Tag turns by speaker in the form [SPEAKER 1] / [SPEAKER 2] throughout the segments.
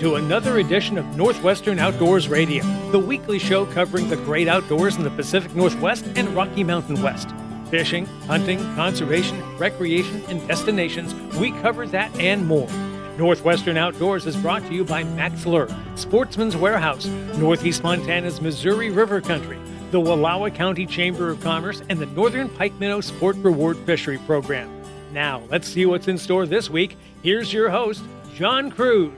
[SPEAKER 1] to another edition of Northwestern Outdoors Radio, the weekly show covering the great outdoors in the Pacific Northwest and Rocky Mountain West. Fishing, hunting, conservation, recreation, and destinations, we cover that and more. Northwestern Outdoors is brought to you by Max Lure, Sportsman's Warehouse, Northeast Montana's Missouri River Country, the Wallowa County Chamber of Commerce, and the Northern Pike Minnow Sport Reward Fishery Program. Now, let's see what's in store this week. Here's your host, John Cruz.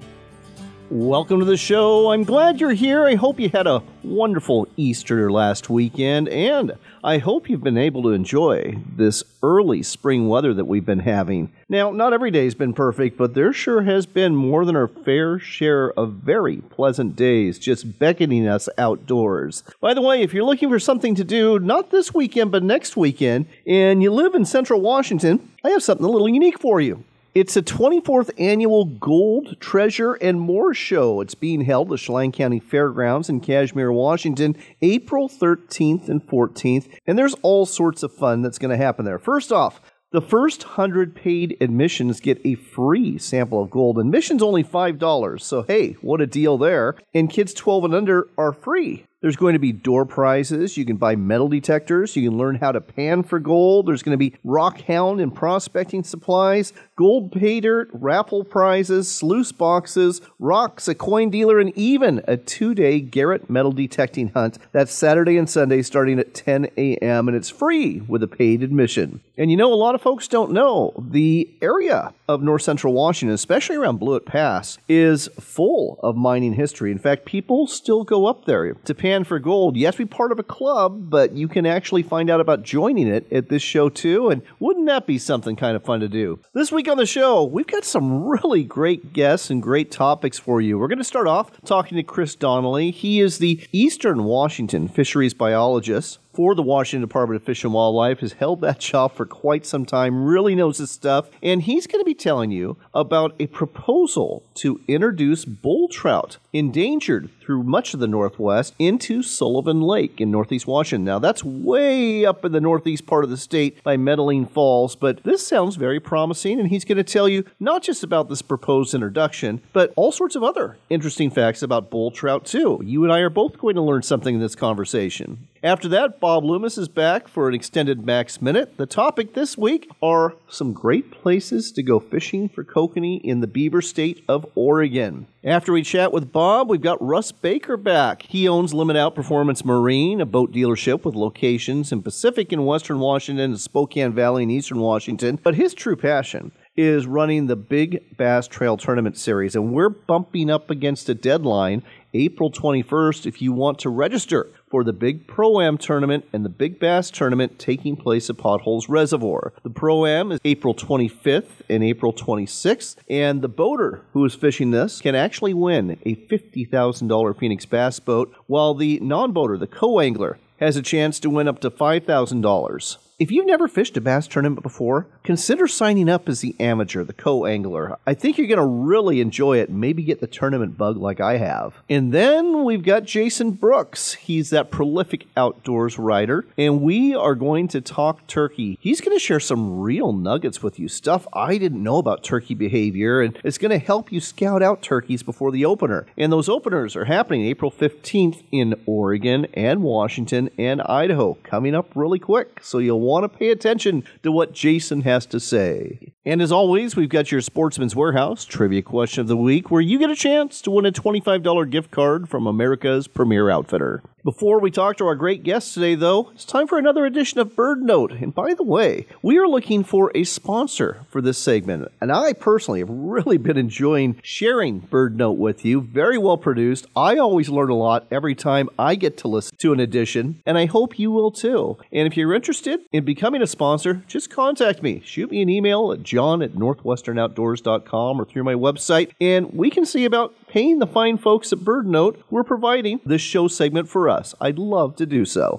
[SPEAKER 2] Welcome to the show. I'm glad you're here. I hope you had a wonderful Easter last weekend, and I hope you've been able to enjoy this early spring weather that we've been having. Now, not every day's been perfect, but there sure has been more than our fair share of very pleasant days just beckoning us outdoors. By the way, if you're looking for something to do, not this weekend, but next weekend, and you live in Central Washington, I have something a little unique for you. It's the 24th Annual Gold, Treasure, and More Show. It's being held at the Chelan County Fairgrounds in Kashmere, Washington, April 13th and 14th, and there's all sorts of fun that's going to happen there. First off, the first 100 paid admissions get a free sample of gold. Admission's only $5, so hey, what a deal there. And kids 12 and under are free. There's going to be door prizes. You can buy metal detectors. You can learn how to pan for gold. There's going to be rock hound and prospecting supplies, gold pay dirt, raffle prizes, sluice boxes, rocks, a coin dealer, and even a 2-day Garrett metal detecting hunt. That's Saturday and Sunday starting at 10 a.m., and it's free with a paid admission. And you know, a lot of folks don't know, the area of north central Washington, especially around Blewett Pass, is full of mining history. In fact, people still go up there to pan for gold. You have to be part of a club, but you can actually find out about joining it at this show too, and wouldn't that be something kind of fun to do? This week on the show, we've got some really great guests and great topics for you. We're going to start off talking to Chris Donnelly. He is the Eastern Washington fisheries biologist for the Washington Department of Fish and Wildlife, has held that job for quite some time, really knows his stuff, and he's going to be telling you about a proposal to introduce bull trout, endangered through much of the Northwest, into Sullivan Lake in Northeast Washington. Now, that's way up in the northeast part of the state by Medellin Falls, but this sounds very promising, and he's going to tell you not just about this proposed introduction, but all sorts of other interesting facts about bull trout, too. You and I are both going to learn something in this conversation. After that, Bob Loomis is back for an extended Max Minute. The topic this week are some great places to go fishing for kokanee in the Beaver State of Oregon. After we chat with Bob, we've got Russ Baker back. He owns Limit Out Performance Marine, a boat dealership with locations in Pacific and Western Washington and Spokane Valley in Eastern Washington. But his true passion is running the Big Bass Trail Tournament Series, and we're bumping up against a deadline, April 21st, if you want to register for the Big Pro-Am Tournament and the Big Bass Tournament taking place at Potholes Reservoir. The Pro-Am is April 25th and April 26th, and the boater who is fishing this can actually win a $50,000 Phoenix Bass boat, while the non-boater, the co-angler, has a chance to win up to $5,000. If you've never fished a bass tournament before, consider signing up as the amateur, the co-angler. I think you're going to really enjoy it and maybe get the tournament bug like I have. And then we've got Jason Brooks. He's that prolific outdoors writer, and we are going to talk turkey. He's going to share some real nuggets with you, stuff I didn't know about turkey behavior, and it's going to help you scout out turkeys before the opener. And those openers are happening April 15th in Oregon and Washington and Idaho, coming up really quick, so you'll want to pay attention to what Jason has to say. And as always, we've got your Sportsman's Warehouse Trivia Question of the Week, where you get a chance to win a $25 gift card from America's premier outfitter. Before we talk to our great guests today, though, it's time for another edition of Bird Note. And by the way, we are looking for a sponsor for this segment. And I personally have really been enjoying sharing Bird Note with you. Very well produced. I always learn a lot every time I get to listen to an edition, and I hope you will too. And if you're interested in becoming a sponsor, just contact me. Shoot me an email at john@northwesternoutdoors.com or through my website, and we can see about paying the fine folks at Bird Note who are providing this show segment for us. I'd love to do so.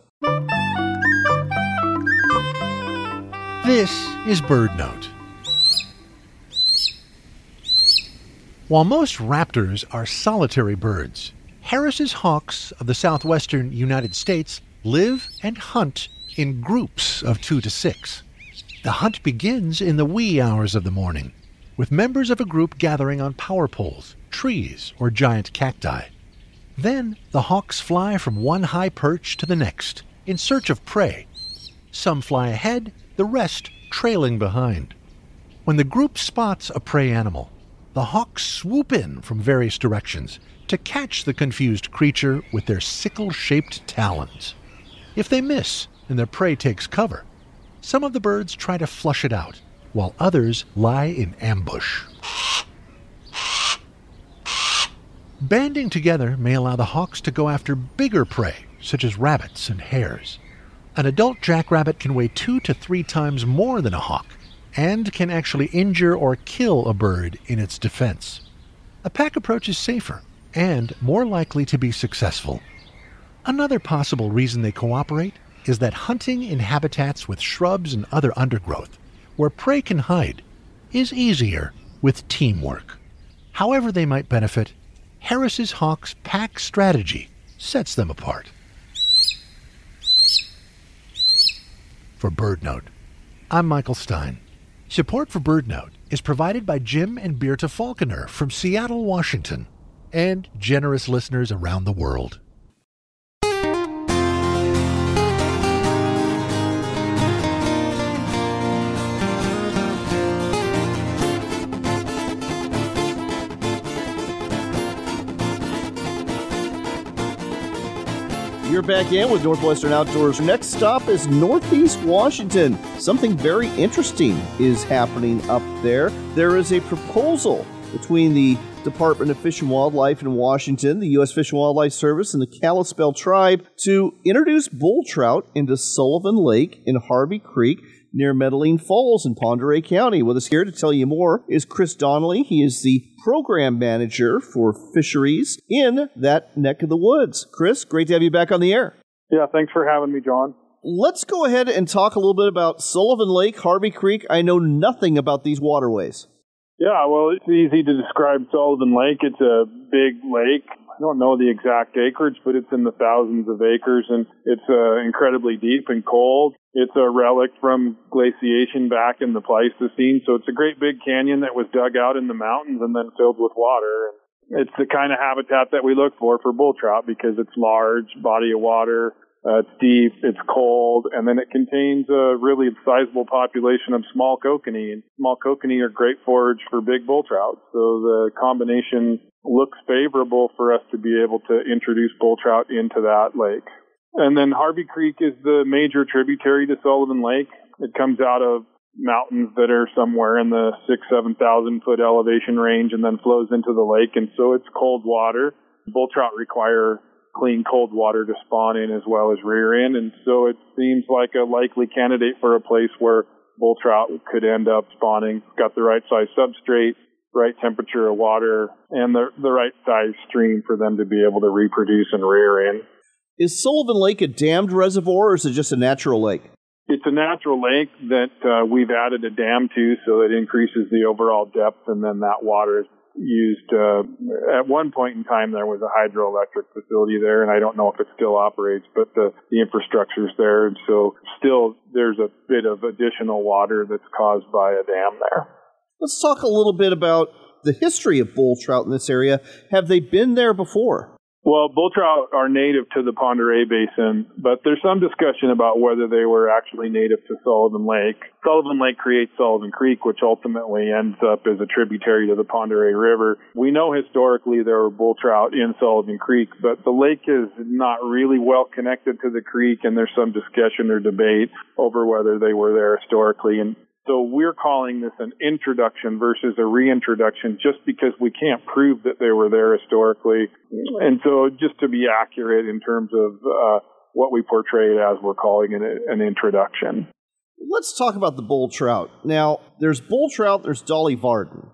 [SPEAKER 3] This is Bird Note. While most raptors are solitary birds, Harris's hawks of the southwestern United States live and hunt in groups of 2 to 6. The hunt begins in the wee hours of the morning, with members of a group gathering on power poles, trees or giant cacti. Then the hawks fly from one high perch to the next in search of prey. Some fly ahead, the rest trailing behind. When the group spots a prey animal, the hawks swoop in from various directions to catch the confused creature with their sickle-shaped talons. If they miss and their prey takes cover, some of the birds try to flush it out, while others lie in ambush. Banding together may allow the hawks to go after bigger prey, such as rabbits and hares. An adult jackrabbit can weigh 2 to 3 times more than a hawk, and can actually injure or kill a bird in its defense. A pack approach is safer and more likely to be successful. Another possible reason they cooperate is that hunting in habitats with shrubs and other undergrowth, where prey can hide, is easier with teamwork. However they might benefit, Harris's hawks' pack strategy sets them apart. For BirdNote, I'm Michael Stein. Support for BirdNote is provided by Jim and Birta Falconer from Seattle, Washington, and generous listeners around the world.
[SPEAKER 2] You're back in with Northwestern Outdoors. Next stop is Northeast Washington. Something very interesting is happening up there. There is a proposal between the Department of Fish and Wildlife in Washington, the U.S. Fish and Wildlife Service, and the Kalispel Tribe to introduce bull trout into Sullivan Lake in Harvey Creek near Medellin Falls in Pend Oreille County. With us here to tell you more is Chris Donnelly. He is the program manager for fisheries in that neck of the woods. Chris, great to have you back on the air.
[SPEAKER 4] Yeah, thanks for having me, John.
[SPEAKER 2] Let's go ahead and talk a little bit about Sullivan Lake, Harvey Creek. I know nothing about these waterways.
[SPEAKER 4] Yeah, well, it's easy to describe Sullivan Lake. It's a big lake. I don't know the exact acreage, but it's in the thousands of acres, and it's incredibly deep and cold. It's a relic from glaciation back in the Pleistocene, so it's a great big canyon that was dug out in the mountains and then filled with water. It's the kind of habitat that we look for bull trout because it's large, body of water, it's deep, it's cold, and then it contains a really sizable population of small kokanee. And small kokanee are great forage for big bull trout, so the combination looks favorable for us to be able to introduce bull trout into that lake. And then Harvey Creek is the major tributary to Sullivan Lake. It comes out of mountains that are somewhere in the 6,000-7,000 foot elevation range and then flows into the lake. And so it's cold water. Bull trout require clean cold water to spawn in as well as rear in. And so it seems like a likely candidate for a place where bull trout could end up spawning. Got the right size substrate, right temperature of water, and the right size stream for them to be able to reproduce and rear in.
[SPEAKER 2] Is Sullivan Lake a dammed reservoir, or is it just a natural lake?
[SPEAKER 4] It's a natural lake that we've added a dam to, so it increases the overall depth, and then that water is used. At one point in time, there was a hydroelectric facility there, and I don't know if it still operates, but the infrastructure's there, and so still there's a bit of additional water that's caused by a dam there.
[SPEAKER 2] Let's talk a little bit about the history of bull trout in this area. Have they been there before?
[SPEAKER 4] Well, bull trout are native to the Pend Oreille Basin, but there's some discussion about whether they were actually native to Sullivan Lake. Sullivan Lake creates Sullivan Creek, which ultimately ends up as a tributary to the Pend Oreille River. We know historically there were bull trout in Sullivan Creek, but the lake is not really well connected to the creek, and there's some discussion or debate over whether they were there historically. And so we're calling this an introduction versus a reintroduction just because we can't prove that they were there historically. And so just to be accurate in terms of what we portray it as, we're calling it an introduction.
[SPEAKER 2] Let's talk about the bull trout. Now, there's bull trout, there's Dolly Varden.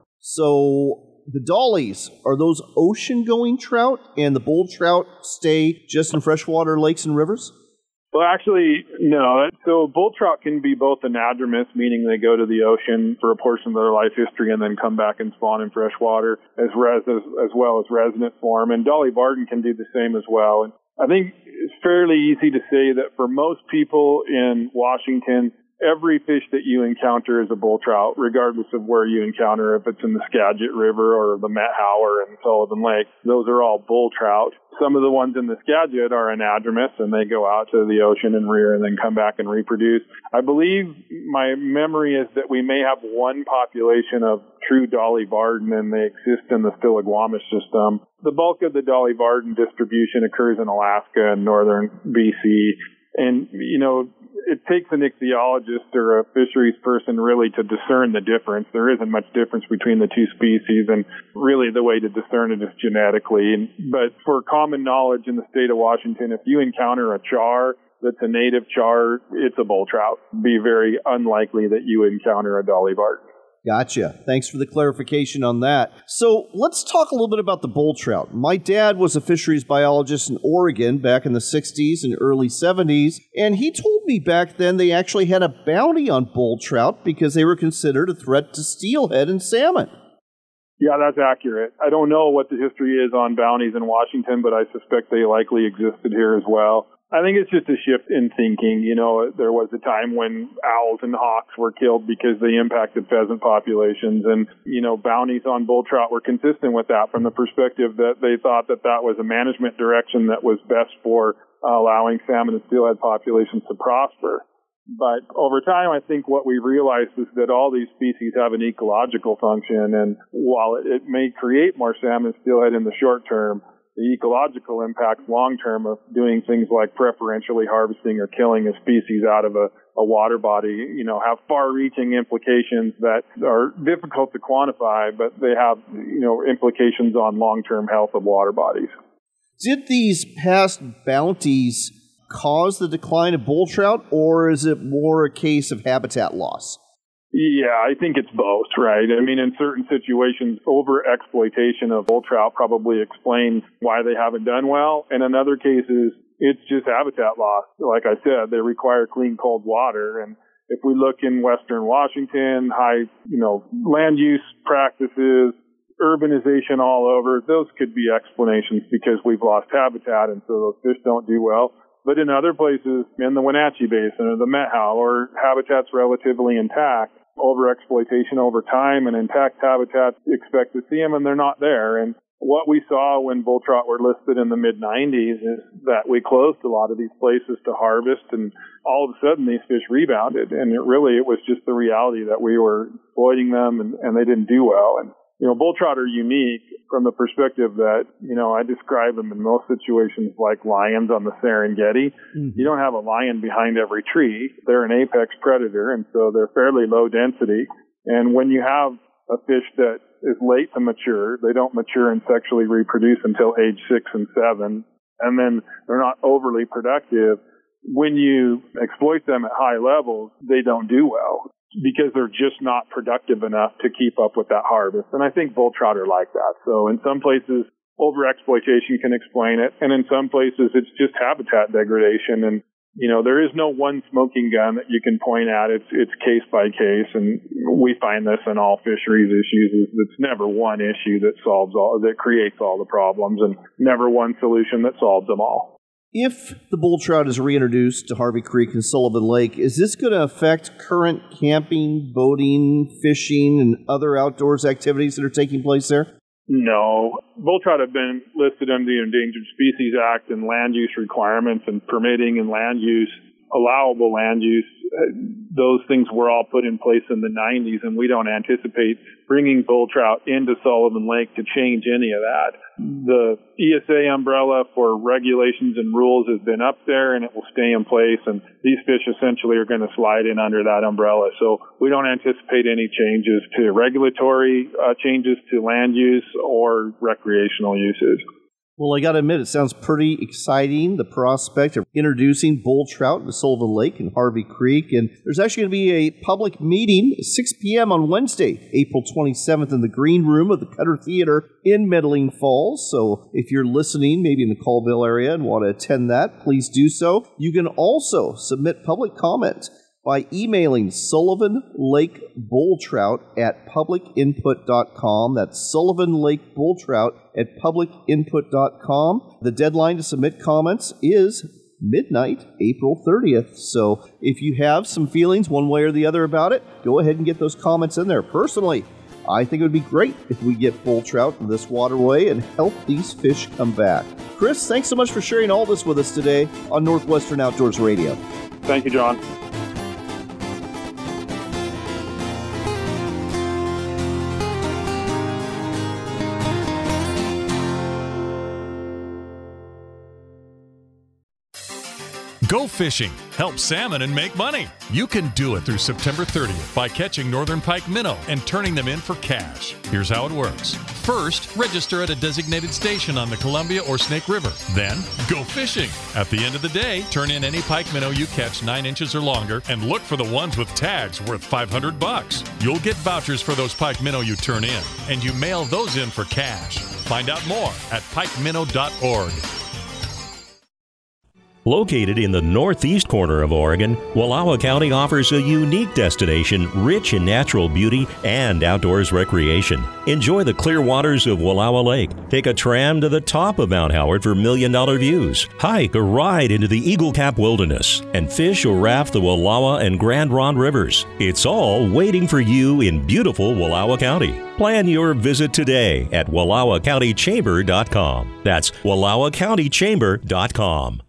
[SPEAKER 2] So the dollies, are those ocean-going trout, and the bull trout stay just in freshwater lakes and rivers?
[SPEAKER 4] Well, actually, no. So bull trout can be both anadromous, meaning they go to the ocean for a portion of their life history and then come back and spawn in fresh water, as well as resident form. And Dolly Varden can do the same as well. And I think it's fairly easy to say that for most people in Washington every fish that you encounter is a bull trout, regardless of where you encounter, if it's in the Skagit River or the Methow or in Sullivan Lake. Those are all bull trout. Some of the ones in the Skagit are anadromous, and they go out to the ocean and rear and then come back and reproduce. I believe my memory is that we may have one population of true Dolly Varden, and they exist in the Stillaguamish system. The bulk of the Dolly Varden distribution occurs in Alaska and northern BC. And, it takes an ichthyologist or a fisheries person really to discern the difference. There isn't much difference between the two species, and really the way to discern it is genetically. But for common knowledge in the state of Washington, if you encounter a char that's a native char, it's a bull trout. It'd be very unlikely that you encounter a Dolly Varden.
[SPEAKER 2] Gotcha. Thanks for the clarification on that. So let's talk a little bit about the bull trout. My dad was a fisheries biologist in Oregon back in the 60s and early 70s, and he told me back then they actually had a bounty on bull trout because they were considered a threat to steelhead and salmon.
[SPEAKER 4] Yeah, that's accurate. I don't know what the history is on bounties in Washington, but I suspect they likely existed here as well. I think it's just a shift in thinking. There was a time when owls and hawks were killed because they impacted pheasant populations, and, bounties on bull trout were consistent with that from the perspective that they thought that that was a management direction that was best for allowing salmon and steelhead populations to prosper. But over time, I think what we realized is that all these species have an ecological function, and while it may create more salmon and steelhead in the short term, the ecological impact long-term of doing things like preferentially harvesting or killing a species out of a water body, have far-reaching implications that are difficult to quantify, but they have, implications on long-term health of water bodies.
[SPEAKER 2] Did these past bounties cause the decline of bull trout, or is it more a case of habitat loss?
[SPEAKER 4] Yeah, I think it's both, right? I mean, in certain situations, over-exploitation of bull trout probably explains why they haven't done well. And in other cases, it's just habitat loss. Like I said, they require clean, cold water. And if we look in Western Washington, high, land use practices, urbanization all over, those could be explanations because we've lost habitat and so those fish don't do well. But in other places, in the Wenatchee Basin or the Methow, or habitat's relatively intact, overexploitation over time and intact habitats, expect to see them, and they're not there. And what we saw when bull trout were listed in the mid-90s is that we closed a lot of these places to harvest, and all of a sudden these fish rebounded. And it was just the reality that we were exploiting them, and they didn't do well. And bull trout are unique from the perspective that, I describe them in most situations like lions on the Serengeti. Mm-hmm. You don't have a lion behind every tree. They're an apex predator, and so they're fairly low density. And when you have a fish that is late to mature, they don't mature and sexually reproduce until age 6 and 7, and then they're not overly productive. When you exploit them at high levels, they don't do well, because they're just not productive enough to keep up with that harvest. And I think bull trout are like that. So in some places, overexploitation can explain it. And in some places, it's just habitat degradation. And, there is no one smoking gun that you can point at. It's case by case. And we find this in all fisheries issues. It's never one issue that creates all the problems, and never one solution that solves them all.
[SPEAKER 2] If the bull trout is reintroduced to Harvey Creek and Sullivan Lake, is this going to affect current camping, boating, fishing, and other outdoors activities that are taking place there?
[SPEAKER 4] No. Bull trout have been listed under the Endangered Species Act and land use requirements and permitting and land use, allowable land use. Those things were all put in place in the 90s, and we don't anticipate bringing bull trout into Sullivan Lake to change any of that. The ESA umbrella for regulations and rules has been up there, and it will stay in place, and these fish essentially are going to slide in under that umbrella. So we don't anticipate any changes to regulatory changes to land use or recreational uses.
[SPEAKER 2] Well, I got to admit, it sounds pretty exciting, the prospect of introducing bull trout into Sullivan Lake and Harvey Creek. And there's actually going to be a public meeting at 6 p.m. on Wednesday, April 27th, in the Green Room of the Cutter Theater in Medellin Falls. So if you're listening, maybe in the Colville area, and want to attend that, please do so. You can also submit public comment by emailing Sullivan Lake Bull Trout at publicinput.com. That's Sullivan Lake Bull Trout at publicinput.com. The deadline to submit comments is midnight, April 30th. So if you have some feelings one way or the other about it, go ahead and get those comments in there. Personally, I think it would be great if we get bull trout in this waterway and help these fish come back. Chris, thanks so much for sharing all this with us today on Northwestern Outdoors Radio.
[SPEAKER 4] Thank you, John.
[SPEAKER 5] Go fishing, help salmon, and make money. You can do it through September 30th by catching northern pike minnow and turning them in for cash. Here's how it works. First, register at a designated station on the Columbia or Snake River. Then, go fishing. At the end of the day, turn in any pike minnow you catch 9 inches or longer and look for the ones with tags worth $500. You'll get vouchers for those pike minnow you turn in, and you mail those in for cash. Find out more at pikeminnow.org.
[SPEAKER 6] Located in the northeast corner of Oregon, Wallowa County offers a unique destination rich in natural beauty and outdoors recreation. Enjoy the clear waters of Wallowa Lake. Take a tram to the top of Mount Howard for million-dollar views. Hike or ride into the Eagle Cap Wilderness and fish or raft the Wallowa and Grand Ronde rivers. It's all waiting for you in beautiful Wallowa County. Plan your visit today at WallowaCountyChamber.com. That's WallowaCountyChamber.com.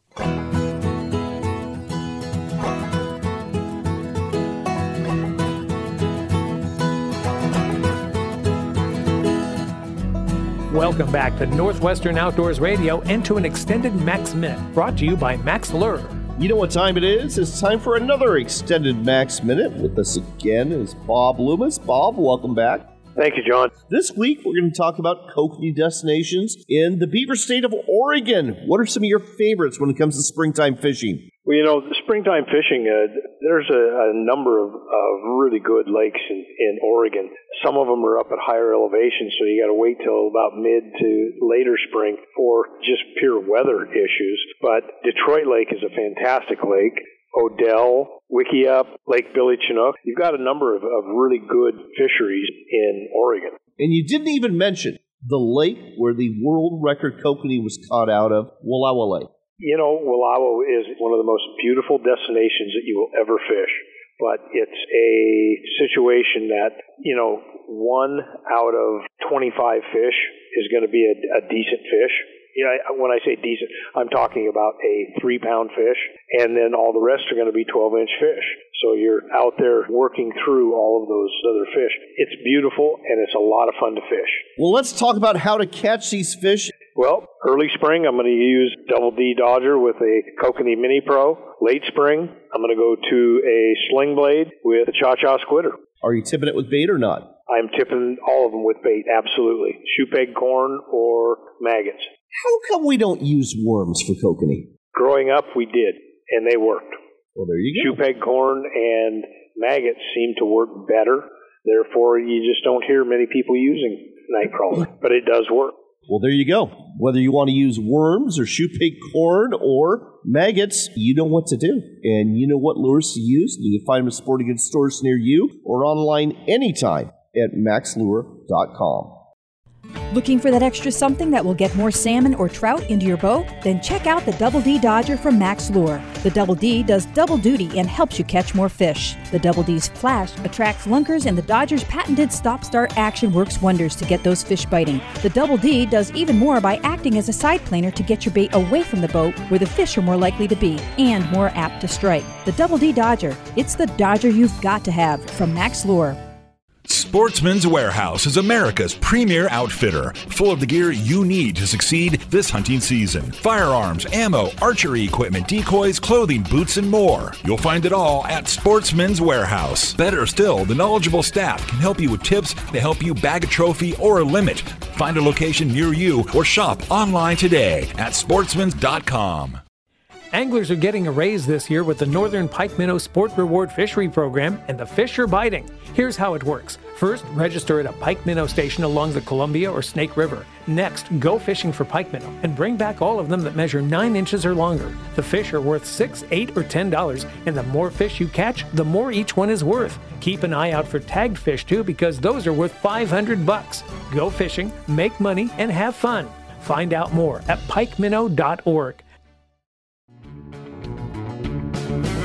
[SPEAKER 1] Welcome back to Northwestern Outdoors Radio and to an extended Max Minute brought to you by Max Lure.
[SPEAKER 2] You know what time it is? It's time for another extended Max Minute. With us again is Bob Loomis. Bob, welcome back.
[SPEAKER 7] Thank you, John.
[SPEAKER 2] This week, we're going to talk about kokanee destinations in the Beaver State of Oregon. What are some of your favorites when it comes to springtime fishing?
[SPEAKER 7] Well, you know, the springtime fishing, there's a number of really good lakes in Oregon. Some of them are up at higher elevations, so you got to wait till about mid to later spring for just pure weather issues. But Detroit Lake is a fantastic lake. Odell, Wickiup, Lake Billy Chinook. You've got a number of really good fisheries in Oregon.
[SPEAKER 2] And you didn't even mention the lake where the world record kokanee was caught out of, Wallowa Lake.
[SPEAKER 7] You know, Wallowa is one of the most beautiful destinations that you will ever fish. But it's a situation that, you know, 1 out of 25 fish is going to be a decent fish. Yeah, when I say decent, I'm talking about a 3-pound fish, and then all the rest are going to be 12-inch fish. So you're out there working through all of those other fish. It's beautiful, and it's a lot of fun to fish.
[SPEAKER 2] Well, let's talk about how to catch these fish.
[SPEAKER 7] Well, early spring, I'm going to use Double D Dodger with a Kokanee Mini Pro. Late spring, I'm going to go to a Sling Blade with a Cha-Cha Squidder.
[SPEAKER 2] Are you tipping it with bait or not?
[SPEAKER 7] I'm tipping all of them with bait, absolutely. Shoe peg corn or maggots.
[SPEAKER 2] How come we don't use worms for kokanee?
[SPEAKER 7] Growing up, we did, and they worked.
[SPEAKER 2] Well, there you go.
[SPEAKER 7] Shoe peg corn and maggots seem to work better. Therefore, you just don't hear many people using nightcrawler, but it does work.
[SPEAKER 2] Well, there you go. Whether you want to use worms or shoe peg corn or maggots, you know what to do. And you know what lures to use. You can find them at sporting goods stores near you or online anytime at maxlure.com.
[SPEAKER 8] Looking for that extra something that will get more salmon or trout into your boat? Then check out the Double D Dodger from Max Lure. The Double D does double duty and helps you catch more fish. The Double D's flash attracts lunkers, and the Dodger's patented stop-start action works wonders to get those fish biting. The Double D does even more by acting as a side planer to get your bait away from the boat where the fish are more likely to be and more apt to strike. The Double D Dodger. It's the Dodger you've got to have from Max Lure.
[SPEAKER 9] Sportsman's Warehouse is America's premier outfitter, full of the gear you need to succeed this hunting season. Firearms, ammo, archery equipment, decoys, clothing, boots, and more. You'll find it all at Sportsman's Warehouse. Better still, the knowledgeable staff can help you with tips to help you bag a trophy or a limit. Find a location near you or shop online today at sportsmans.com.
[SPEAKER 1] Anglers are getting a raise this year with the Northern Pike Minnow Sport Reward Fishery Program, and the fish are biting. Here's how it works. First, register at a pike minnow station along the Columbia or Snake River. Next, go fishing for pike minnow and bring back all of them that measure 9 inches or longer. The fish are worth $6, $8, or $10, and the more fish you catch, the more each one is worth. Keep an eye out for tagged fish too, because those are worth $500. Go fishing, make money, and have fun. Find out more at pikeminnow.org.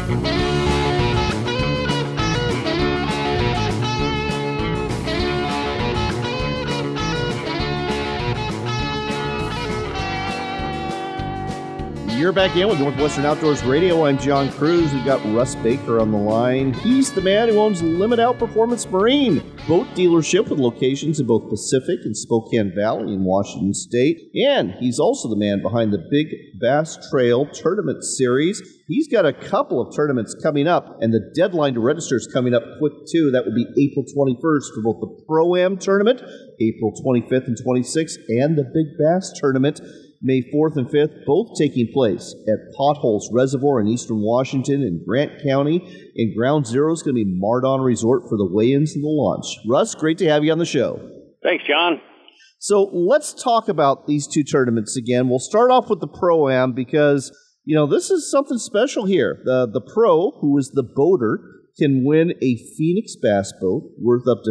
[SPEAKER 2] You're back in with Northwestern Outdoors Radio. I'm John Cruz. We've got Russ Baker on the line. He's the man who owns Limit Out Performance Marine, boat dealership with locations in both Pacific and Spokane Valley in Washington State. And he's also the man behind the Big Bass Trail Tournament Series. He's got a couple of tournaments coming up, and the deadline to register is coming up quick, too. That would be April 21st for both the Pro-Am Tournament, April 25th and 26th, and the Big Bass Tournament, May 4th and 5th, both taking place at Potholes Reservoir in eastern Washington and Grant County. And Ground Zero is going to be Mardon Resort for the weigh-ins and the launch. Russ, great to have you on the show.
[SPEAKER 10] Thanks, John.
[SPEAKER 2] So let's talk about these two tournaments again. We'll start off with the Pro-Am because, you know, this is something special here. The Pro, who is the boater, can win a Phoenix Bass boat worth up to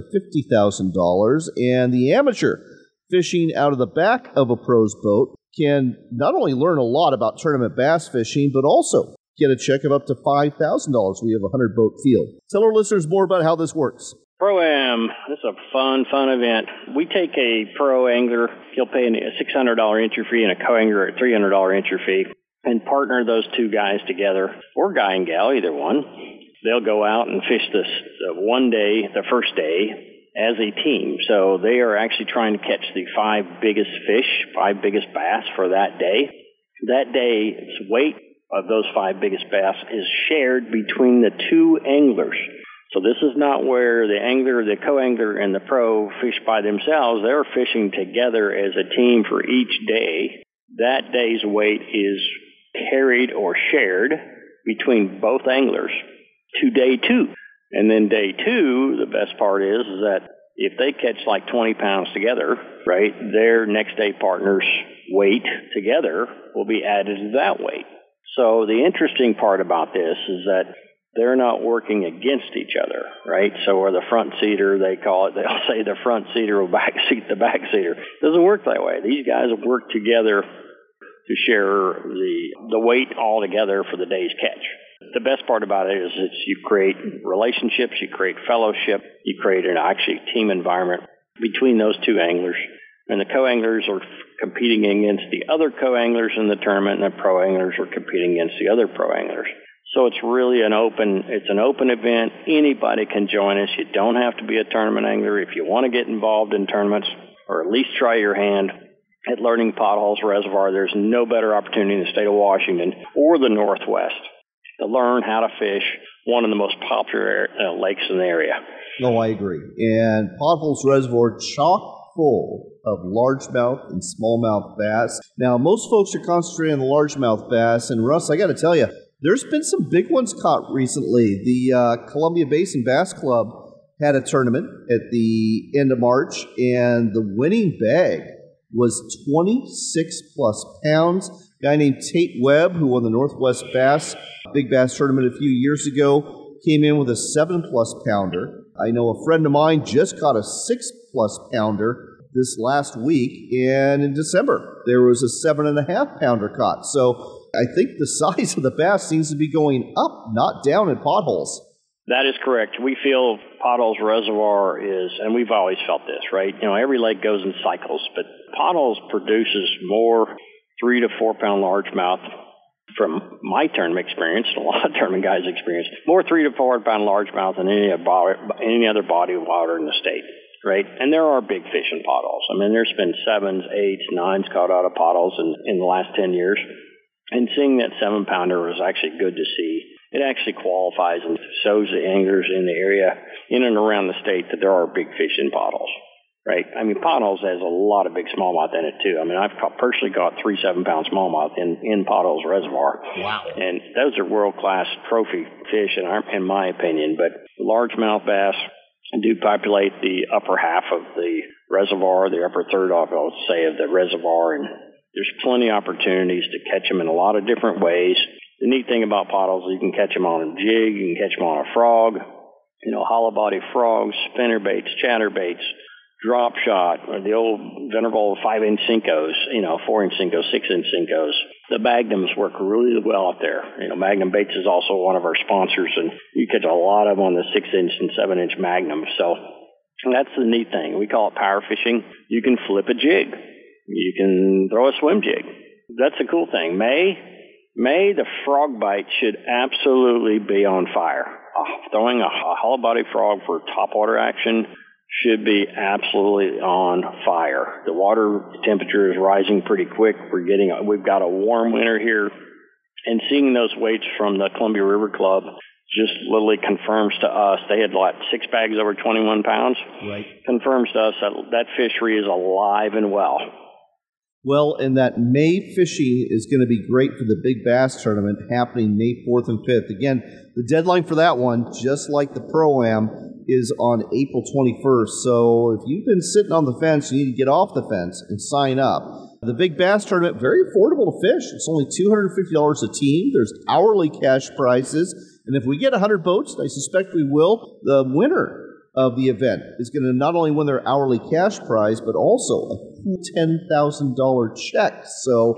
[SPEAKER 2] $50,000. And the amateur, fishing out of the back of a pro's boat, can not only learn a lot about tournament bass fishing, but also get a check of up to $5,000. We have a 100-boat field. Tell our listeners more about how this works.
[SPEAKER 10] Pro-Am, this is a fun event. We take a pro angler, he'll pay a $600 entry fee and a co-angler a $300 entry fee, and partner those two guys together, or guy and gal, either one. They'll go out and fish this one day, the first day, as a team. So they are actually trying to catch the 5 biggest fish, 5 biggest bass for that day. That day's weight of those 5 biggest bass is shared between the 2 anglers. So this is not where the angler, the co-angler, and the pro fish by themselves. They're fishing together as a team for each day. That day's weight is carried or shared between both anglers to day 2. And then day 2, the best part is that if they catch like 20 pounds together, right, their next day partner's weight together will be added to that weight. So the interesting part about this is that they're not working against each other, right? So where the front seater, they'll say the front seater will backseat the back seater. It doesn't work that way. These guys work together to share the weight all together for the day's catch. The best part about it is that you create relationships, you create fellowship, you create an actually team environment between those 2 anglers. And the co-anglers are competing against the other co-anglers in the tournament, and the pro-anglers are competing against the other pro-anglers. So it's really an open event. Anybody can join us. You don't have to be a tournament angler. If you want to get involved in tournaments, or at least try your hand at learning Potholes Reservoir, there's no better opportunity in the state of Washington or the Northwest to learn how to fish one of the most popular lakes in the area.
[SPEAKER 2] No, I agree. And Potholes Reservoir, chock full of largemouth and smallmouth bass. Now, most folks are concentrating on the largemouth bass, and Russ, I got to tell you, there's been some big ones caught recently. The Columbia Basin Bass Club had a tournament at the end of March, and the winning bag was 26-plus pounds. A guy named Tate Webb, who won the Northwest Big Bass Tournament a few years ago, came in with a 7-plus pounder. I know a friend of mine just caught a 6-plus pounder this last week, and in December there was a 7.5 pounder caught. So I think the size of the bass seems to be going up, not down in Potholes.
[SPEAKER 10] That is correct. We feel Potholes Reservoir is, and we've always felt this, right? You know, every lake goes in cycles, but Potholes produces more 3 to 4 pound largemouth, from my tournament experience, and a lot of tournament guys' experience, more 3 to 4 pound largemouth than any other body of water in the state, right? And there are big fish in Potholes. I mean, there's been 7s, 8s, 9s caught out of Potholes in the last 10 years. And seeing that 7-pounder was actually good to see. It actually qualifies and shows the anglers in the area, in and around the state, that there are big fish in Potholes, right? I mean, Potholes has a lot of big smallmouth in it, too. I mean, I've personally caught 3 7-pound smallmouth in Potholes Reservoir.
[SPEAKER 2] Wow.
[SPEAKER 10] And those are world-class trophy fish, in my opinion. But largemouth bass do populate the upper half of the reservoir, the upper third, I would say, of the reservoir, and there's plenty of opportunities to catch them in a lot of different ways. The neat thing about Potholes is you can catch them on a jig, you can catch them on a frog, you know, hollow body frogs, spinnerbaits, chatterbaits, drop shot, or the old venerable 5-inch Senkos, you know, 4-inch Senkos, 6-inch Senkos. The Magnums work really well out there. Magnum Baits is also one of our sponsors, and you catch a lot of them on the 6-inch and 7-inch Magnum. So that's the neat thing. We call it power fishing. You can flip a jig. You can throw a swim jig. That's a cool thing. May, the frog bite should absolutely be on fire. Throwing a hollow body frog for topwater action should be absolutely on fire. The water temperature is rising pretty quick. We've got a warm winter here, and seeing those weights from the Columbia River Club just literally confirms to us, they had 6 bags over 21 pounds.
[SPEAKER 2] Right.
[SPEAKER 10] Confirms to us that fishery is alive and well.
[SPEAKER 2] Well, and that May fishing is going to be great for the Big Bass Tournament happening May 4th and 5th. Again, the deadline for that one, just like the Pro-Am, is on April 21st. So if you've been sitting on the fence, you need to get off the fence and sign up. The Big Bass Tournament, very affordable to fish. It's only $250 a team. There's hourly cash prizes. And if we get 100 boats, and I suspect we will, the winner of the event is going to not only win their hourly cash prize, but also a $10,000 check. So,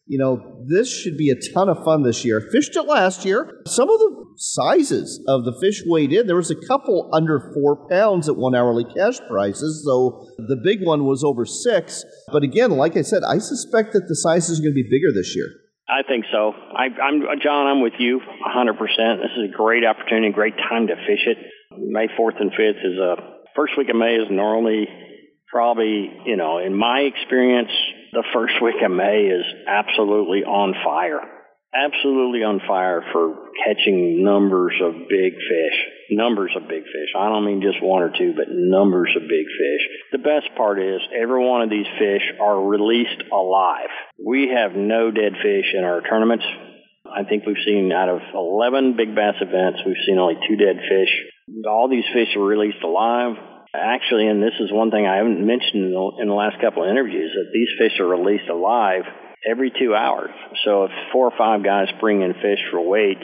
[SPEAKER 2] this should be a ton of fun this year. Fished it last year. Some of the sizes of the fish weighed in. There was a couple under 4 pounds at won hourly cash prizes, so the big one was over 6. But again, like I said, I suspect that the sizes are going to be bigger this year.
[SPEAKER 10] I think so. John, I'm with you 100%. This is a great opportunity, great time to fish it. May 4th and 5th is first week of May is normally probably, in my experience, the first week of May is absolutely on fire. Absolutely on fire for catching numbers of big fish. Numbers of big fish. I don't mean just 1 or 2, but numbers of big fish. The best part is every one of these fish are released alive. We have no dead fish in our tournaments. I think we've seen out of 11 big bass events, we've seen only 2 dead fish. All these fish are released alive. Actually, and this is one thing I haven't mentioned in the last couple of interviews, that these fish are released alive every 2 hours. So if 4 or 5 guys bring in fish for weights,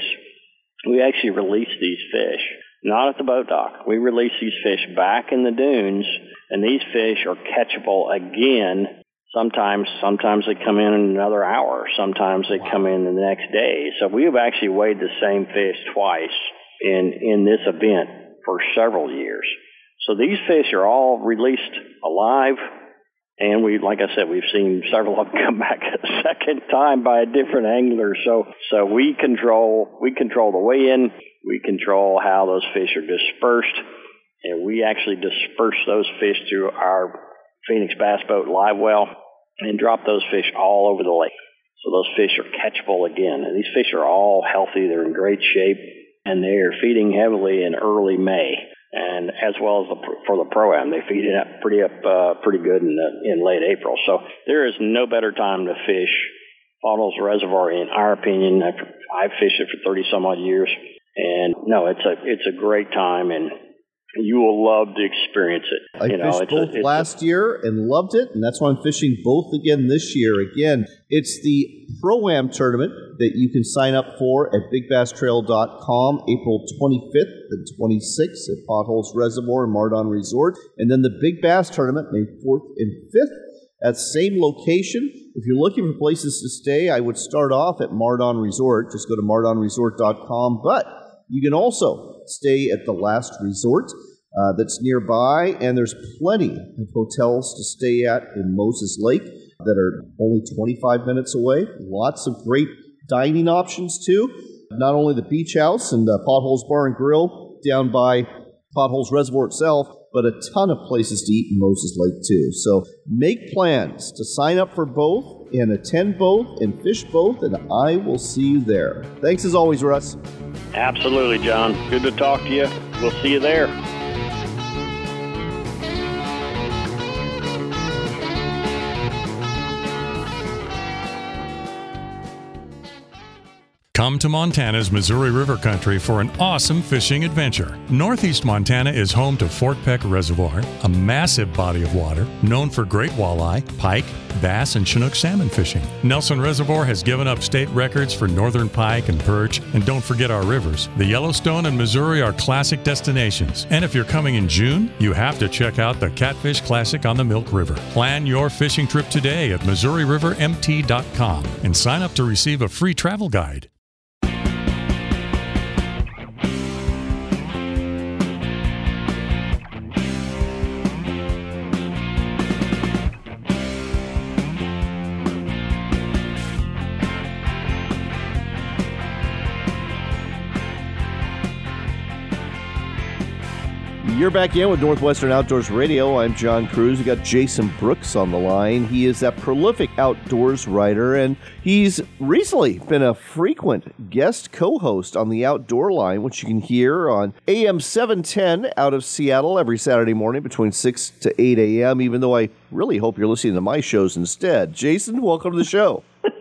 [SPEAKER 10] we actually release these fish, not at the boat dock. We release these fish back in the dunes, and these fish are catchable again. Sometimes they come in another hour. Sometimes they come in the next day. So we have actually weighed the same fish twice in this event for several years. So these fish are all released alive, and like I said, we've seen several of them come back a second time by a different angler. So we control the weigh-in, we control how those fish are dispersed, and we actually disperse those fish through our Phoenix Bass Boat live well and drop those fish all over the lake. So those fish are catchable again. And these fish are all healthy, they're in great shape, and they are feeding heavily in early May. And as well as for the Pro-Am, they feed it up pretty good in late April. So there is no better time to fish Potholes Reservoir, in our opinion. I've fished it for 30 some odd years, and no, it's a great time, and you will love to experience it.
[SPEAKER 2] I fished both last year and loved it, and that's why I'm fishing both again this year. Again, it's the Pro-Am tournament that you can sign up for at BigBassTrail.com, April 25th and 26th at Potholes Reservoir and Mardon Resort. And then the Big Bass Tournament, May 4th and 5th, at the same location. If you're looking for places to stay, I would start off at Mardon Resort. Just go to MardonResort.com. But you can also stay at the Last Resort that's nearby, and there's plenty of hotels to stay at in Moses Lake that are only 25 minutes away. Lots of great dining options, too. Not only the Beach House and the Potholes Bar and Grill down by Potholes Reservoir itself, but a ton of places to eat in Moses Lake, too. So make plans to sign up for both and attend both and fish both, and I will see you there. Thanks as always, Russ.
[SPEAKER 10] Absolutely, John. Good to talk to you. We'll see you there.
[SPEAKER 5] Come to Montana's Missouri River Country for an awesome fishing adventure. Northeast Montana is home to Fort Peck Reservoir, a massive body of water known for great walleye, pike, bass, and Chinook salmon fishing. Nelson Reservoir has given up state records for northern pike and perch, and don't forget our rivers. The Yellowstone and Missouri are classic destinations, and if you're coming in June, you have to check out the Catfish Classic on the Milk River. Plan your fishing trip today at MissouriRiverMT.com and sign up to receive a free travel guide.
[SPEAKER 2] You're back in with Northwestern Outdoors Radio. I'm John Cruz. We got Jason Brooks on the line. He is that prolific outdoors writer, and he's recently been a frequent guest co-host on the Outdoor Line, which you can hear on AM 710 out of Seattle every Saturday morning between 6 to 8 a.m., even though I really hope you're listening to my shows instead. Jason, welcome to the show.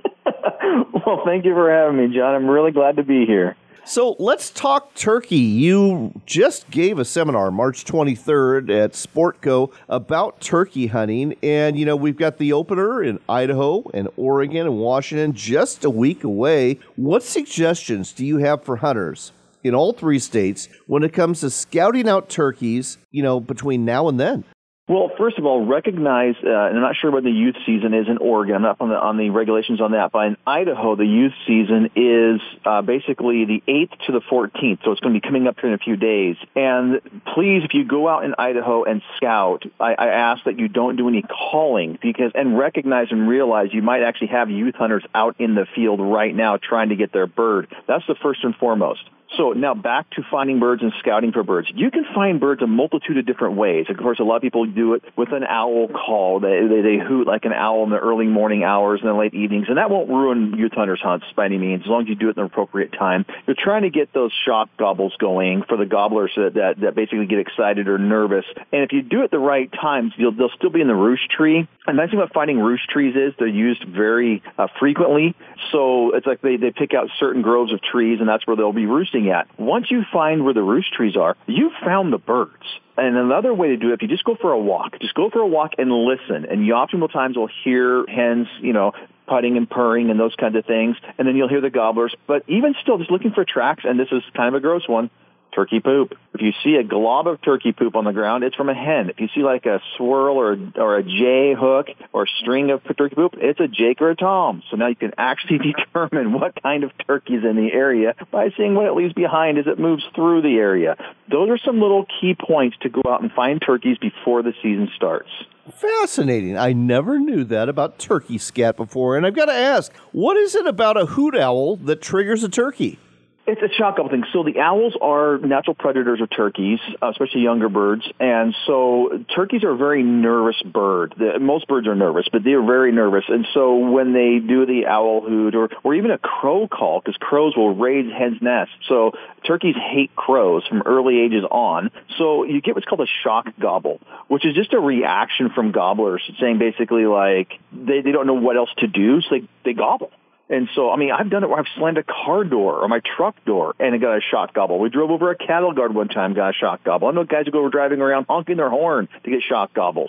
[SPEAKER 11] Well, thank you for having me, John. I'm really glad to be here.
[SPEAKER 2] So let's talk turkey. You just gave a seminar March 23rd at Sportco about turkey hunting. And, we've got the opener in Idaho and Oregon and Washington just a week away. What suggestions do you have for hunters in all three states when it comes to scouting out turkeys, between now and then?
[SPEAKER 11] Well, first of all, recognize, and I'm not sure what the youth season is in Oregon. I'm not on the regulations on that. But in Idaho, the youth season is basically the 8th to the 14th. So it's going to be coming up here in a few days. And please, if you go out in Idaho and scout, I ask that you don't do any calling and recognize and realize you might actually have youth hunters out in the field right now trying to get their bird. That's the first and foremost. So now back to finding birds and scouting for birds. You can find birds a multitude of different ways. Of course, a lot of people do it with an owl call. They hoot like an owl in the early morning hours and the late evenings, and that won't ruin youth hunters' hunts by any means, as long as you do it in the appropriate time. You're trying to get those shock gobbles going for the gobblers that basically get excited or nervous. And if you do it the right times, they'll still be in the roost tree. And the nice thing about finding roost trees is they're used very frequently. So it's like they pick out certain groves of trees, and that's where they'll be roosting at. Once you find where the roost trees are, you've found the birds. And another way to do it, if you just go for a walk and listen. And you optimal times will hear hens, putting and purring and those kinds of things. And then you'll hear the gobblers. But even still, just looking for tracks, and this is kind of a gross one, turkey poop. If you see a glob of turkey poop on the ground, it's from a hen. If you see like a swirl or a J hook or a string of turkey poop, it's a Jake or a Tom. So now you can actually determine what kind of turkey is in the area by seeing what it leaves behind as it moves through the area. Those are some little key points to go out and find turkeys before the season starts.
[SPEAKER 2] Fascinating. I never knew that about turkey scat before. And I've got to ask, what is it about a hoot owl that triggers a turkey?
[SPEAKER 11] It's a shock gobble thing. So the owls are natural predators of turkeys, especially younger birds. And so turkeys are a very nervous bird. Most birds are nervous, but they are very nervous. And so when they do the owl hoot or even a crow call, because crows will raise hens' nests. So turkeys hate crows from early ages on. So you get what's called a shock gobble, which is just a reaction from gobblers saying basically like they don't know what else to do, so they gobble. And so, I've done it where I've slammed a car door or my truck door and it got a shock gobble. We drove over a cattle guard one time, got a shock gobble. I know guys who go driving around honking their horn to get shock gobbles.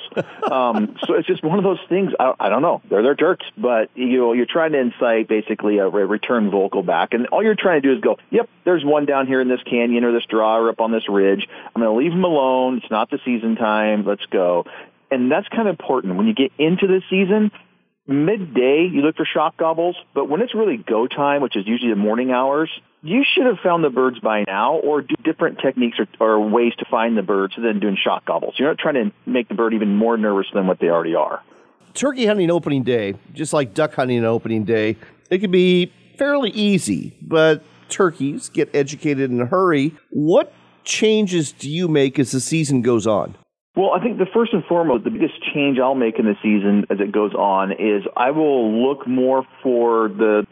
[SPEAKER 11] So it's just one of those things. I don't know. They're turks, but you're trying to incite basically a return vocal back. And all you're trying to do is go, yep, there's one down here in this canyon or this draw or up on this ridge. I'm going to leave them alone. It's not the season time. Let's go. And that's kind of important. When you get into the season, midday, you look for shock gobbles, but when it's really go time, which is usually the morning hours, you should have found the birds by now or do different techniques or ways to find the birds than doing shock gobbles. You're not trying to make the bird even more nervous than what they already are.
[SPEAKER 2] Turkey hunting opening day, just like duck hunting opening day, it can be fairly easy, but turkeys get educated in a hurry. What changes do you make as the season goes on?
[SPEAKER 11] Well, I think the first and foremost, the biggest change I'll make in the season as it goes on is I will look more for the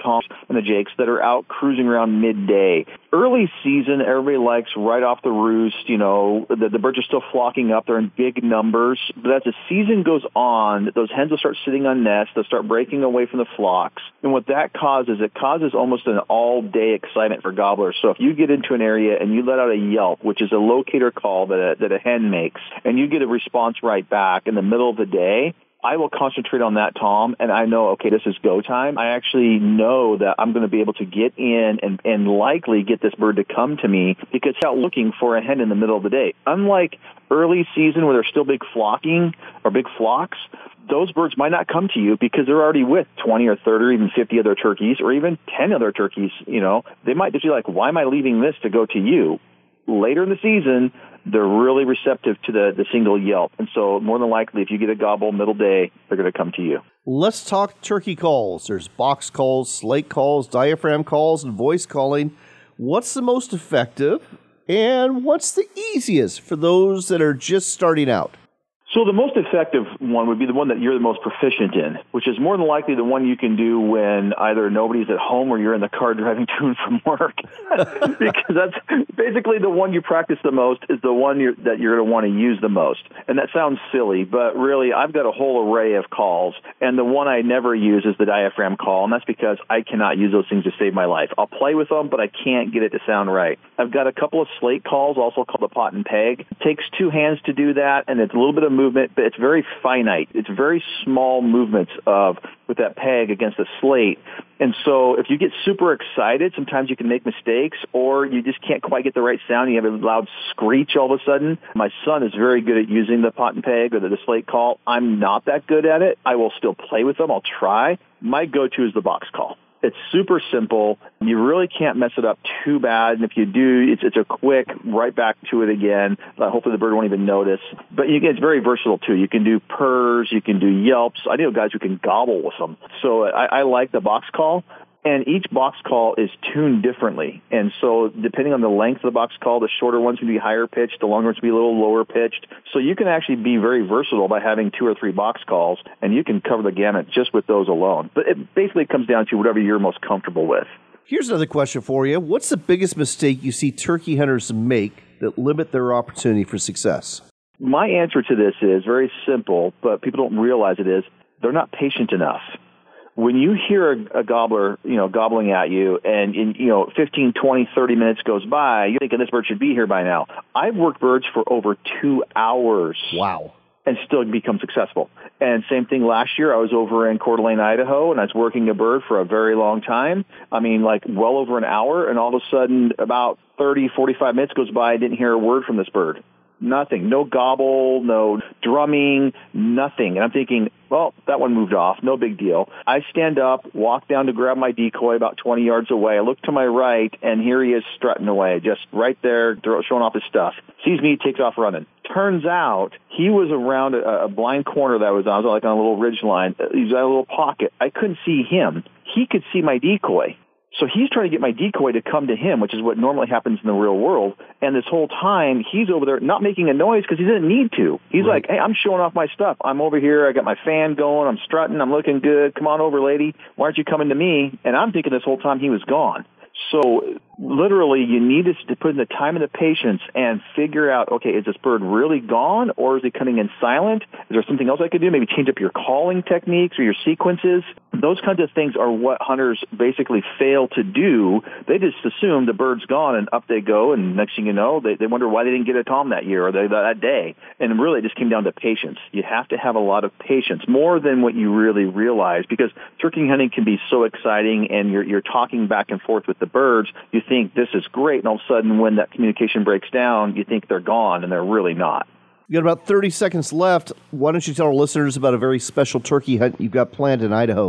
[SPEAKER 11] toms and the jakes that are out cruising around midday. Early season, everybody likes right off the roost. The birds are still flocking up. They're in big numbers. But as the season goes on, those hens will start sitting on nests. They'll start breaking away from the flocks. And what that causes, it causes almost an all-day excitement for gobblers. So if you get into an area and you let out a yelp, which is a locator call that a hen makes, and you get a response right back in the middle of the day, I will concentrate on that tom, and I know, okay, this is go time. I actually know that I'm going to be able to get in and likely get this bird to come to me because it's out looking for a hen in the middle of the day. Unlike early season where there's still big flocking or big flocks, those birds might not come to you because they're already with 20 or 30 or even 50 other turkeys or even 10 other turkeys. They might just be like, why am I leaving this to go to you? Later in the season, they're really receptive to the single yelp. And so more than likely, if you get a gobble middle day, they're going to come to you.
[SPEAKER 2] Let's talk turkey calls. There's box calls, slate calls, diaphragm calls, and voice calling. What's the most effective, and what's the easiest for those that are just starting out?
[SPEAKER 11] So the most effective one would be the one that you're the most proficient in, which is more than likely the one you can do when either nobody's at home or you're in the car driving to and from work. Because that's basically the one you practice the most is the one that you're going to want to use the most. And that sounds silly, but really I've got a whole array of calls. And the one I never use is the diaphragm call, and that's because I cannot use those things to save my life. I'll play with them, but I can't get it to sound right. I've got a couple of slate calls, also called the pot and peg. It takes two hands to do that, and it's a little bit of movement, but it's very finite. It's very small movements with that peg against the slate. And so if you get super excited, sometimes you can make mistakes, or you just can't quite get the right sound. You have a loud screech all of a sudden. My son is very good at using the pot and peg or the slate call. I'm not that good at it. I will still play with them. I'll try. My go-to is the box call. It's super simple. You really can't mess it up too bad. And if you do, it's a quick right back to it again. Hopefully the bird won't even notice. But it's very versatile, too. You can do purrs. You can do yelps. I know guys who can gobble with them. So I like the box call. And each box call is tuned differently. And so depending on the length of the box call, the shorter ones can be higher pitched, the longer ones can be a little lower pitched. So you can actually be very versatile by having 2 or 3 box calls, and you can cover the gamut just with those alone. But it basically comes down to whatever you're most comfortable with.
[SPEAKER 2] Here's another question for you. What's the biggest mistake you see turkey hunters make that limit their opportunity for success?
[SPEAKER 11] My answer to this is very simple, but people don't realize it is they're not patient enough. When you hear a gobbler, gobbling at you and 15, 20, 30 minutes goes by, you're thinking this bird should be here by now. I've worked birds for over 2 hours.
[SPEAKER 2] Wow.
[SPEAKER 11] And still become successful. And same thing last year, I was over in Coeur d'Alene, Idaho, and I was working a bird for a very long time. Well over an hour, and all of a sudden about 30, 45 minutes goes by, I didn't hear a word from this bird. Nothing. No gobble, no drumming, nothing. And I'm thinking, well, that one moved off. No big deal. I stand up, walk down to grab my decoy about 20 yards away. I look to my right, and here he is strutting away, just right there, showing off his stuff. Sees me, takes off running. Turns out he was around a blind corner that I was on. I was on a little ridge line. He was at a little pocket. I couldn't see him. He could see my decoy. So he's trying to get my decoy to come to him, which is what normally happens in the real world. And this whole time, he's over there not making a noise because he didn't need to. He's like, hey, I'm showing off my stuff. I'm over here. I got my fan going. I'm strutting. I'm looking good. Come on over, lady. Why aren't you coming to me? And I'm thinking this whole time he was gone. So literally, you need to put in the time and the patience and figure out, okay, is this bird really gone, or is he coming in silent? Is there something else I could do? Maybe change up your calling techniques or your sequences. Those kinds of things are what hunters basically fail to do. They just assume the bird's gone, and up they go, and next thing you know, they wonder why they didn't get a tom that year or that day. And really, it just came down to patience. You have to have a lot of patience, more than what you really realize, because turkey hunting can be so exciting, and you're talking back and forth with the birds. You think this is great, and all of a sudden when that communication breaks down, you think they're gone, and they're really not.
[SPEAKER 2] You got about 30 seconds left. Why don't you tell our listeners about a very special turkey hunt you've got planned in Idaho?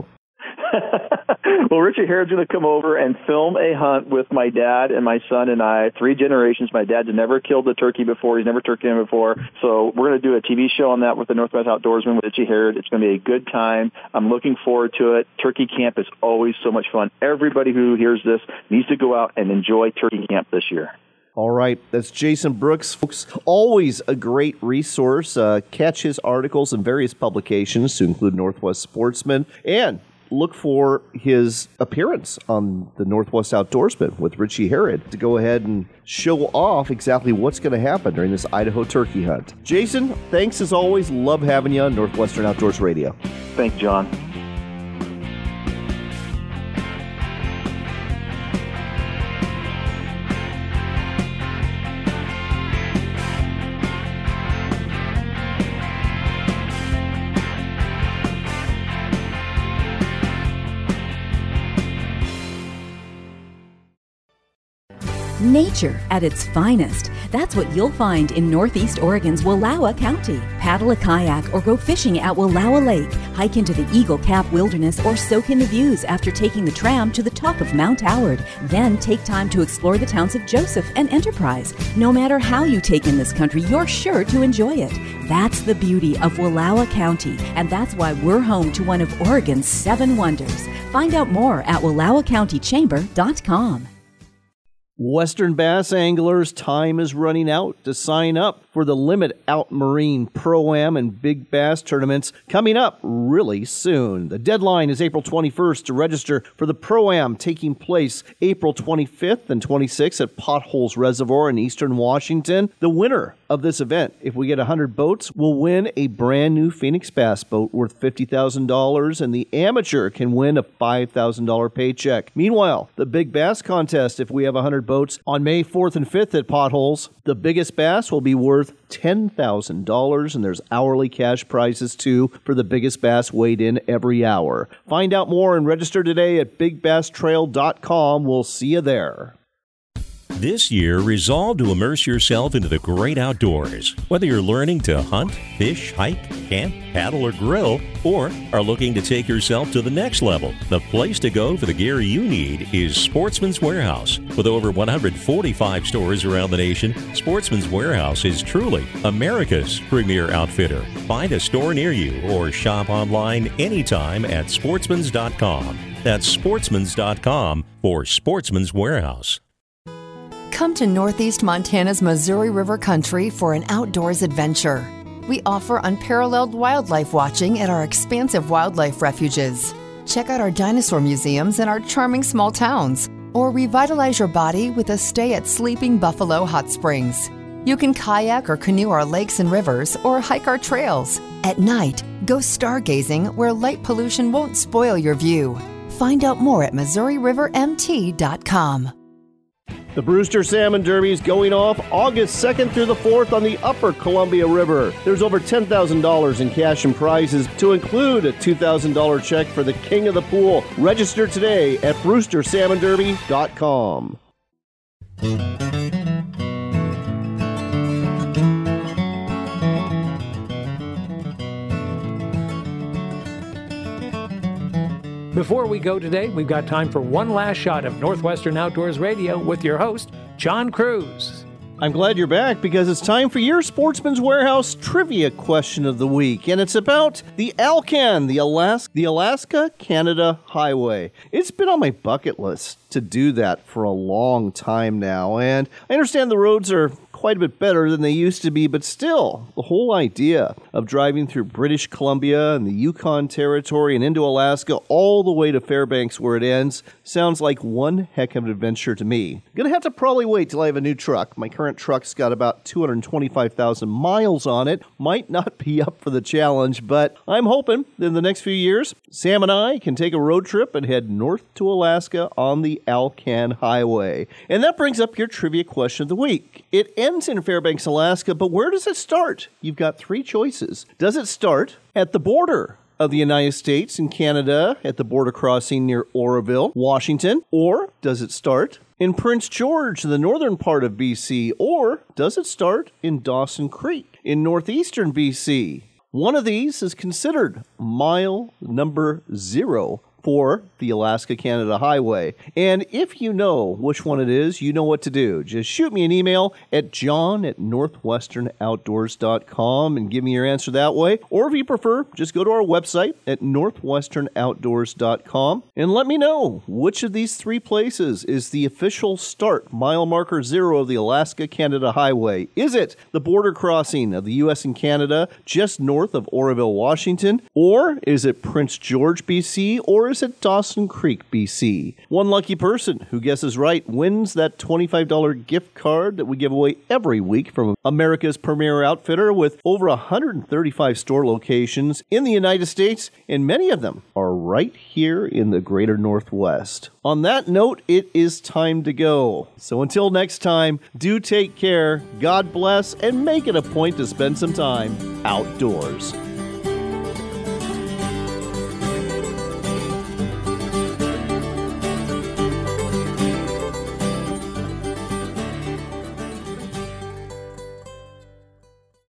[SPEAKER 11] Well, Richard Herod's going to come over and film a hunt with my dad and my son and I, 3 generations. My dad's never killed a turkey before. He's never turkeyed him before. So we're going to do a TV show on that with the Northwest Outdoorsman with Richie Herod. It's going to be a good time. I'm looking forward to it. Turkey camp is always so much fun. Everybody who hears this needs to go out and enjoy turkey camp this year.
[SPEAKER 2] All right, that's Jason Brooks. Folks, always a great resource. Catch his articles in various publications, to include Northwest Sportsman and look for his appearance on the Northwest Outdoorsman with Richie Herod to go ahead and show off exactly what's going to happen during this Idaho turkey hunt. Jason, thanks as always. Love having you on Northwestern Outdoors Radio.
[SPEAKER 11] Thanks, John.
[SPEAKER 8] Nature at its finest. That's what you'll find in Northeast Oregon's Wallowa County. Paddle a kayak or go fishing at Wallowa Lake. Hike into the Eagle Cap Wilderness or soak in the views after taking the tram to the top of Mount Howard. Then take time to explore the towns of Joseph and Enterprise. No matter how you take in this country, you're sure to enjoy it. That's the beauty of Wallowa County, and that's why we're home to one of Oregon's 7 wonders. Find out more at WallowaCountyChamber.com.
[SPEAKER 2] Western bass anglers, time is running out to sign up for the Limit Out Marine Pro-Am and Big Bass tournaments coming up really soon. The deadline is April 21st to register for the Pro-Am taking place April 25th and 26th at Potholes Reservoir in eastern Washington. The winner of this event, if we get 100 boats, will win a brand new Phoenix Bass boat worth $50,000, and the amateur can win a $5,000 paycheck. Meanwhile, the Big Bass contest, if we have 100 boats, on May 4th and 5th at Potholes, the biggest bass will be worth $10,000, and there's hourly cash prizes too for the biggest bass weighed in every hour. Find out more and register today at BigBassTrail.com. We'll see you there.
[SPEAKER 6] This year, resolve to immerse yourself into the great outdoors. Whether you're learning to hunt, fish, hike, camp, paddle, or grill, or are looking to take yourself to the next level, the place to go for the gear you need is Sportsman's Warehouse. With over 145 stores around the nation, Sportsman's Warehouse is truly America's premier outfitter. Find a store near you or shop online anytime at sportsmans.com. That's sportsmans.com for Sportsman's Warehouse.
[SPEAKER 12] Come to Northeast Montana's Missouri River Country for an outdoors adventure. We offer unparalleled wildlife watching at our expansive wildlife refuges. Check out our dinosaur museums and our charming small towns, or revitalize your body with a stay at Sleeping Buffalo Hot Springs. You can kayak or canoe our lakes and rivers, or hike our trails. At night, go stargazing where light pollution won't spoil your view. Find out more at MissouriRiverMT.com.
[SPEAKER 2] The Brewster Salmon Derby is going off August 2nd through the 4th on the Upper Columbia River. There's over $10,000 in cash and prizes, to include a $2,000 check for the king of the pool. Register today at BrewsterSalmonDerby.com.
[SPEAKER 1] Before we go today, we've got time for one last shot of Northwestern Outdoors Radio with your host, John Cruz.
[SPEAKER 2] I'm glad you're back because it's time for your Sportsman's Warehouse trivia question of the week, and it's about the Alcan, the Alaska-Canada Highway. It's been on my bucket list to do that for a long time now, and I understand the roads are quite a bit better than they used to be, but still, the whole idea of driving through British Columbia and the Yukon Territory and into Alaska all the way to Fairbanks where it ends sounds like one heck of an adventure to me. Gonna have to probably wait till I have a new truck. My current truck's got about 225,000 miles on it. Might not be up for the challenge, but I'm hoping that in the next few years, Sam and I can take a road trip and head north to Alaska on the Alcan Highway. And that brings up your trivia question of the week. It ends in Fairbanks, Alaska, but where does it start? You've got three choices. Does it start at the border of the United States and Canada, at the border crossing near Oroville, Washington? Or does it start in Prince George, the northern part of BC? Or does it start in Dawson Creek in northeastern BC? One of these is considered mile number 0 for the Alaska-Canada Highway. And if you know which one it is, you know what to do. Just shoot me an email at john@northwesternoutdoors.com and give me your answer that way. Or if you prefer, just go to our website at northwesternoutdoors.com and let me know which of these three places is the official start mile marker 0 of the Alaska-Canada Highway. Is it the border crossing of the U.S. and Canada just north of Oroville, Washington? Or is it Prince George, BC? Or is Outdoors at Dawson Creek, BC. One lucky person who guesses right wins that $25 gift card that we give away every week from America's premier outfitter with over 135 store locations in the United States, and many of them are right here in the greater Northwest. On that note, it is time to go. So until next time, do take care, God bless, and make it a point to spend some time outdoors.